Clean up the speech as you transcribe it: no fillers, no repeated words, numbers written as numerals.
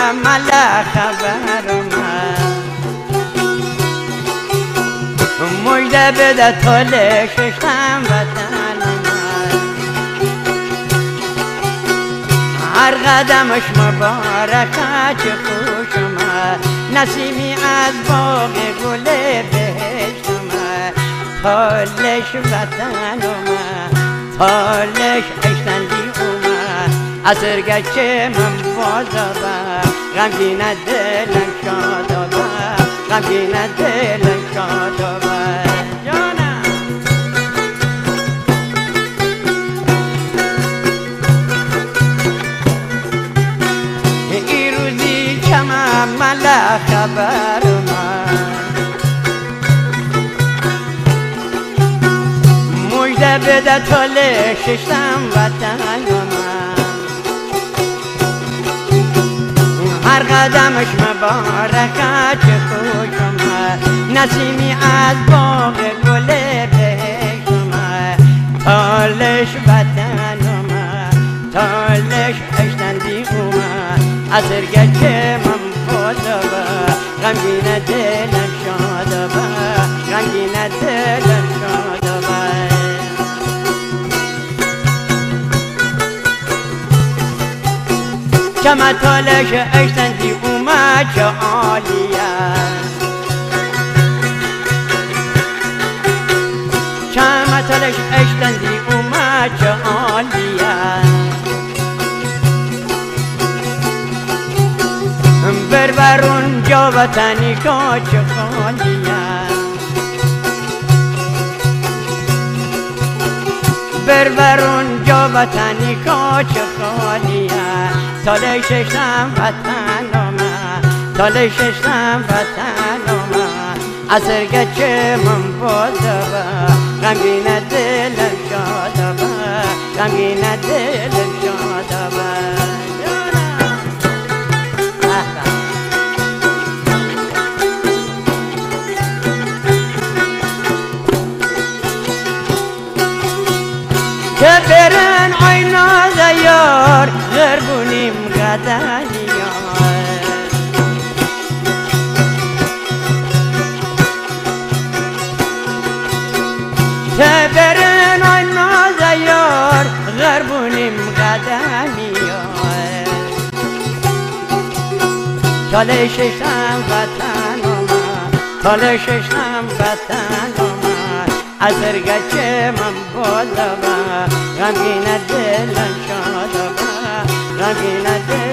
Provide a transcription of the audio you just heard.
ملا خبرم مجده بده طول ششتم وطنم هر قدمش مبارکه چه خوشم نسیمی از باغ گل بهشتم طولش وطنم طولش اشتندی اومد اثر گچه من بازابه غمگین دلم شادابه غمگین دلم شادابه جانم ای روزی که من ملا خبر مجده بده طول ششتم وطنم هر قدمش مبارکه چه خوشم نسیمی از باغ گل بهشتم طولش وطنم طولش اشتندی اومد اثر گچه من بازابه غمگین دلم شادابه غمگین دلم شادابه چما طولش اشتندی اومد چه عالیه چما طولش اشتندی اومد چه عالیه بربرون جا وطنی که چه خالیه بربرون جا وطنی که چه خالیه طول ششتم وطنم طول ششتم وطنم اثر گچه من بازابه غمگین دلم شادابه غمگین دلم شادابه که برن آینا زیار غربونیم غدنیار که برن آینا زیار غربونیم غدنیار طول ششتم وطنم طول ششتم وطنم اثر گچه من بازابه غمگین دلم شادابه غمگین دلم